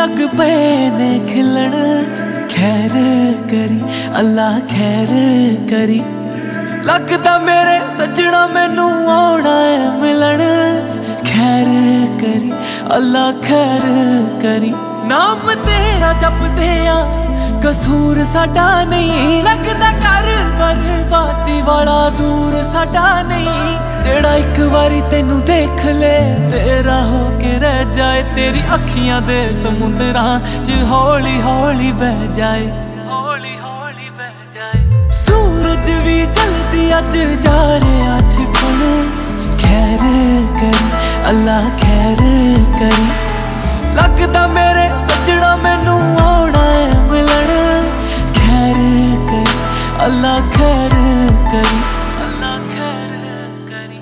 लग पे ने खिलण, खैर करी अल्लाह खैर करी। लगदा मेरे सजना मैनू आउणा है मिलन, खैर करी अल्लाह खैर करी। नाम तेरा जपदे आ कसूर साडा नहीं, लगदा कर बर्बादी वाला दूर साडा नहीं। जेड़ा एक बारी तेनू देख ले तेरा होके रह जाए, तेरी अखियां दे समुंदरां च हौली हौली बह जाए, हौली हौली बह जाए। सूरज भी जल्दी अज जा रहा छिपण, खैर करी अल्लाह खैर करी। लगदा मेरे सजना मैनू आउणा है मिलन, खैर करी अल्लाह खैर करी, अल्लाह खैर करी।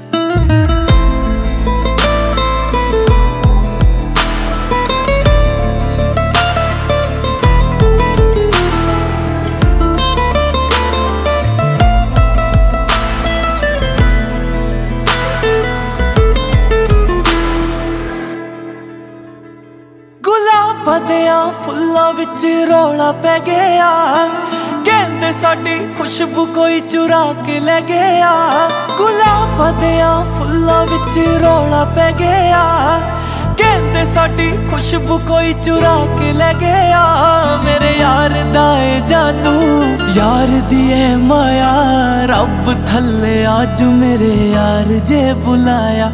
गुलाबां देयां फुल्लां विच रौला पै गया, कहंदे साडी खुशबू कोई चुरा के ले गया। गुलाबां देयां फुल्लां विच रौला पै गया, कहंदे साडी खुशबू कोई चुरा के ले गया। मेरे यार दा ए जादू यार दी ए माया, रब थल्ले अज मेरे यार जे बुलाया,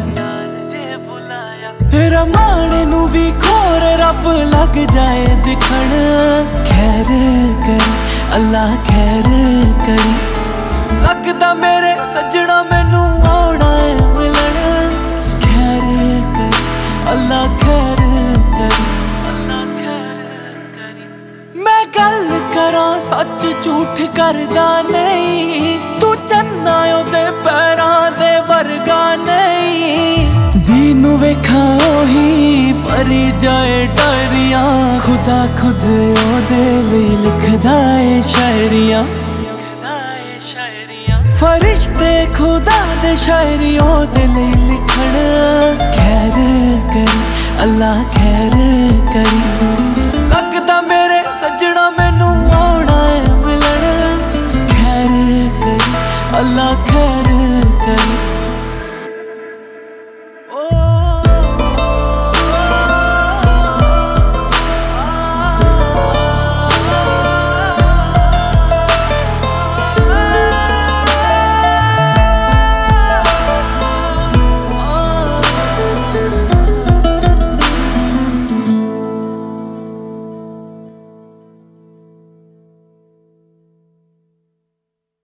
रमाणे नू भी खोर रब लग जाए दिखण, खैर करी अल्लाह खैर करी। लगदा मेरे सजना मैनू आउणा है मिलन, खैर करी अल्लाह खैर करी, अल्लाह खैर करी। मैं गल करा सच झूठ करदा नहीं, तू चन्ना ओदे पैरां दे वर्गा नहीं। जीनू वेखा ओही परी जाए डायरियां, खुदा खुद ओदे लई लिखदा ए शायरियां, फरिश्ते खुदा दे शायरी ओदे लई लिखण, खैर करी अल्लाह खैर करी। लगदा मेरे सजना मैनू